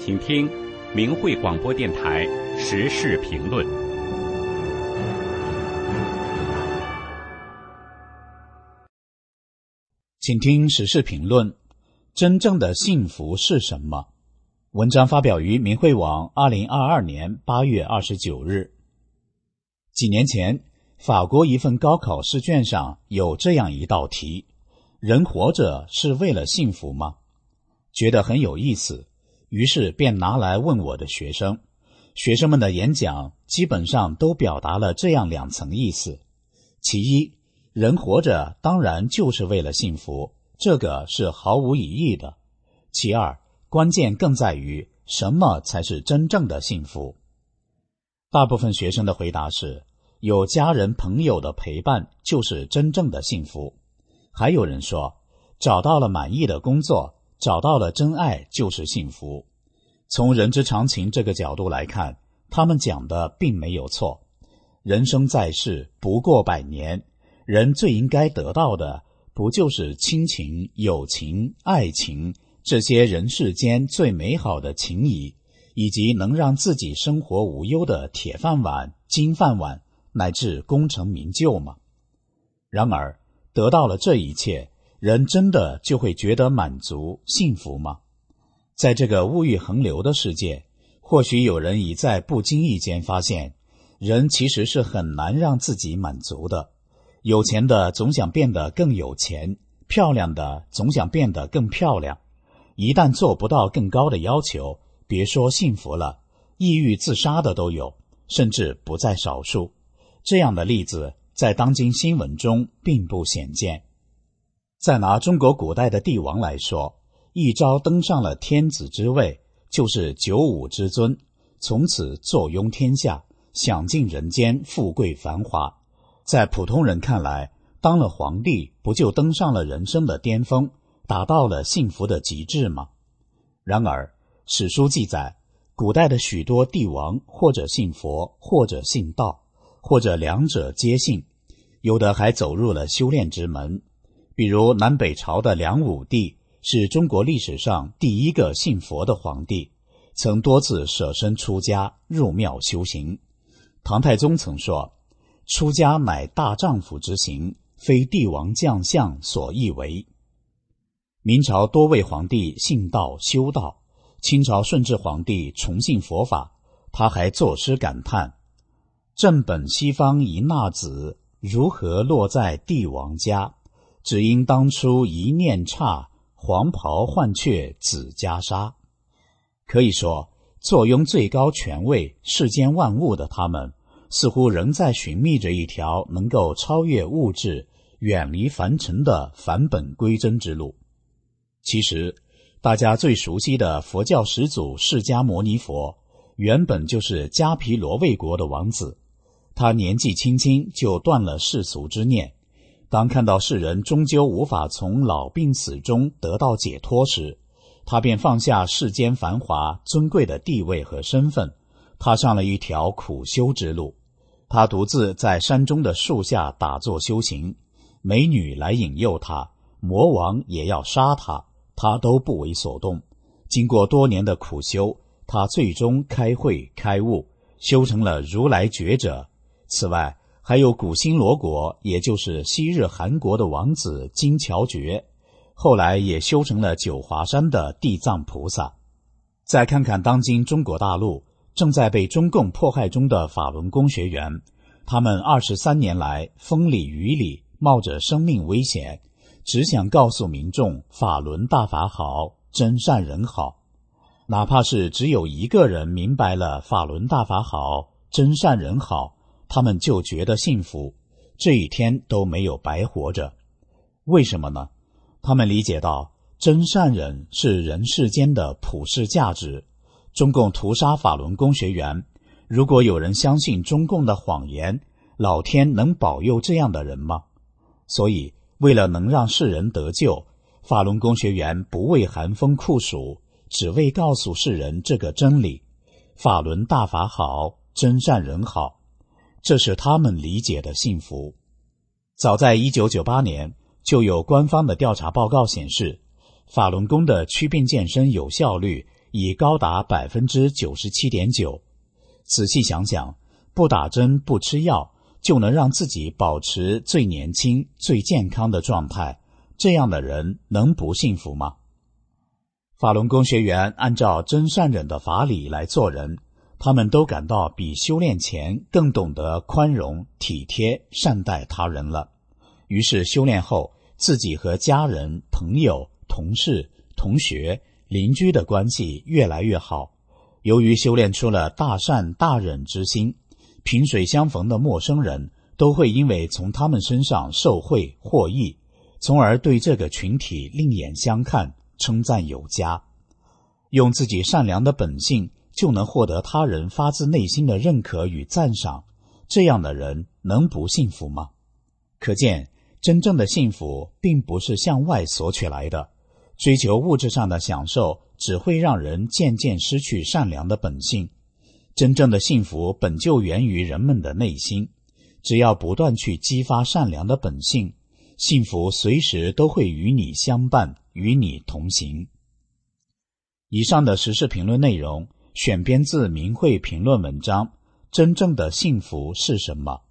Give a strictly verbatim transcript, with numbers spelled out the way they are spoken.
请听明慧广播电台时事评论。 请听时事评论：真正的幸福是什么？文章发表于明慧网二零二二年八月二十九日。几年前，法国一份高考试卷上有这样一道题：人活着是为了幸福吗？觉得很有意思，于是便拿来问我的学生。学生们的演讲基本上都表达了这样两层意思：其一，人活着当然就是为了幸福，这个是毫无疑义的；其二，关键更在于什么才是真正的幸福。大部分学生的回答是，有家人朋友的陪伴就是真正的幸福。还有人说，找到了满意的工作，找到了真爱就是幸福。从人之常情这个角度来看，他们讲的并没有错。人生在世不过百年，人最应该得到的不就是亲情、友情、爱情这些人世间最美好的情谊，以及能让自己生活无忧的铁饭碗、金饭碗乃至功成名就吗？然而得到了这一切，人真的就会觉得满足幸福吗？在这个物欲横流的世界，或许有人已在不经意间发现，人其实是很难让自己满足的。有钱的总想变得更有钱，漂亮的总想变得更漂亮。一旦做不到更高的要求，别说幸福了，抑郁自杀的都有，甚至不在少数。这样的例子在当今新闻中并不鲜见。再拿中国古代的帝王来说，一朝登上了天子之位，就是九五之尊，从此坐拥天下，享尽人间富贵繁华。在普通人看来，当了皇帝不就登上了人生的巅峰，达到了幸福的极致吗？然而史书记载，古代的许多帝王或者信佛，或者信道，或者两者皆信，有的还走入了修炼之门。比如南北朝的梁武帝是中国历史上第一个信佛的皇帝，曾多次舍身出家，入庙修行。唐太宗曾说，出家乃大丈夫之行，非帝王将相所易为。明朝多位皇帝信道修道，清朝顺治皇帝崇信佛法，他还作诗感叹：正本西方一纳子，如何落在帝王家？只因当初一念差，黄袍换却紫袈裟。可以说，坐拥最高权位、世间万物的他们，似乎仍在寻觅着一条能够超越物质、远离凡尘的返本归真之路。其实，大家最熟悉的佛教始祖释迦牟尼佛，原本就是迦毗罗卫国的王子。他年纪轻轻就断了世俗之念，当看到世人终究无法从老病死中得到解脱时，他便放下世间繁华尊贵的地位和身份，踏上了一条苦修之路。他独自在山中的树下打坐修行，美女来引诱他，魔王也要杀他，他都不为所动。经过多年的苦修，他最终开慧开悟，修成了如来觉者。此外，还有古新罗国，也就是昔日韩国的王子金乔觉，后来也修成了九华山的地藏菩萨。再看看当今中国大陆正在被中共迫害中的法轮功学员，他们二十三年来风里雨里，冒着生命危险，只想告诉民众法轮大法好，真善人好。哪怕是只有一个人明白了法轮大法好，真善人好，他们就觉得幸福，这一天都没有白活着。为什么呢？他们理解到真善忍是人世间的普世价值。中共屠杀法轮功学员，如果有人相信中共的谎言，老天能保佑这样的人吗？所以为了能让世人得救，法轮功学员不畏寒风酷暑，只为告诉世人这个真理：法轮大法好，真善人好。这是他们理解的幸福。早在一九九八年，就有官方的调查报告显示，法轮功的祛病健身有效率已高达 百分之九十七点九。 仔细想想，不打针不吃药就能让自己保持最年轻最健康的状态，这样的人能不幸福吗？法轮功学员按照真善忍的法理来做人，他们都感到比修炼前更懂得宽容、体贴、善待他人了。于是修炼后，自己和家人、朋友、同事、同学、邻居的关系越来越好。由于修炼出了大善大忍之心，萍水相逢的陌生人都会因为从他们身上受惠获益，从而对这个群体另眼相看，称赞有加。用自己善良的本性就能获得他人发自内心的认可与赞赏，这样的人能不幸福吗？可见真正的幸福并不是向外索取来的，追求物质上的享受只会让人渐渐失去善良的本性。真正的幸福本就源于人们的内心，只要不断去激发善良的本性，幸福随时都会与你相伴，与你同行。以上的时事评论内容选编自明慧评论文章《真正的幸福是什么》。